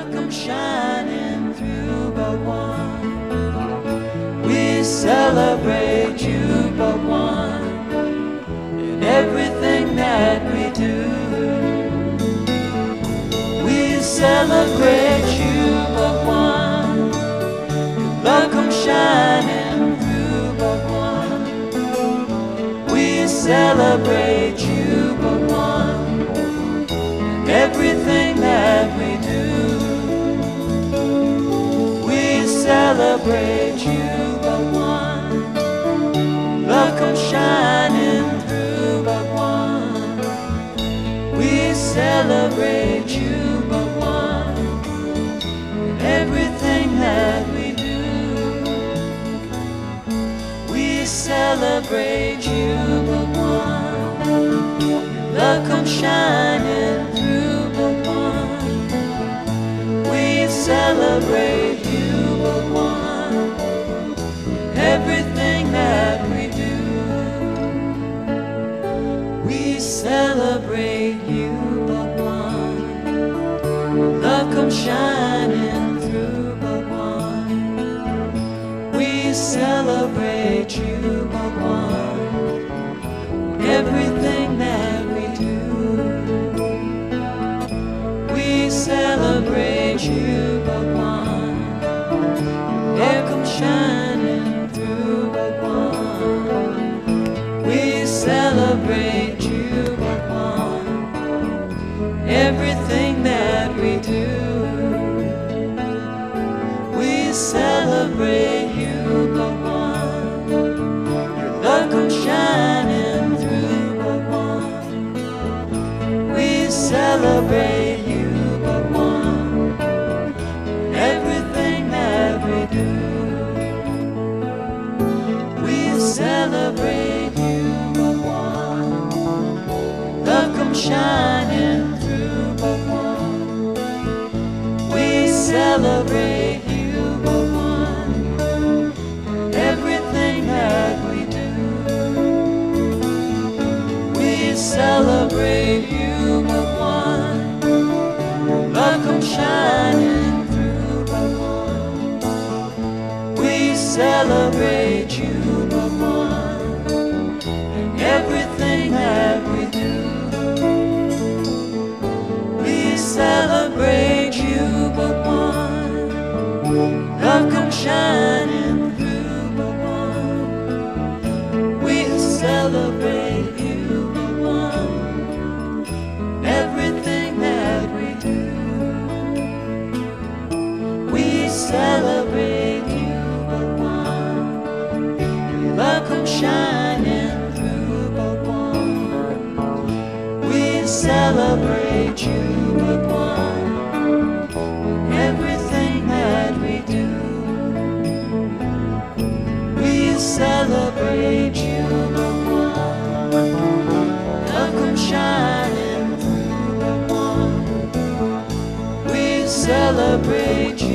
Love comes shining through but one. We celebrate you but one in everything that we do. We celebrate you but one. Love comes shining through but one. We celebrate you but one in everything that we do. We celebrate you but one. Love comes shining through but one. We celebrate you but one in everything that we do. We celebrate you but one. Love comes shining through but one. We celebrate you but one. Everything that we do. We celebrate you but one. Love comes shining through but one. We celebrate you but one. Everything that we do. We celebrate you but one. Love comes shining through but one. We celebrate you but one. Everything that we do. We celebrate you but one. Your love comes shining through but one. We celebrate you but one. Everything that we do. We celebrate you but one. Love comes shining through but one. We celebrate you but one. Everything that we do. We celebrate you but one. Love comes shining through but one. We celebrate you but one. Everything that we do. We celebrate you but one. Love comes shining through but one. We celebrate you but one. Everything that we do. We celebrate you but one. Love comes shining through but one. We celebrate you but one. Everything that we do. We celebrate you but one. Love comes shining through but one. We celebrate you.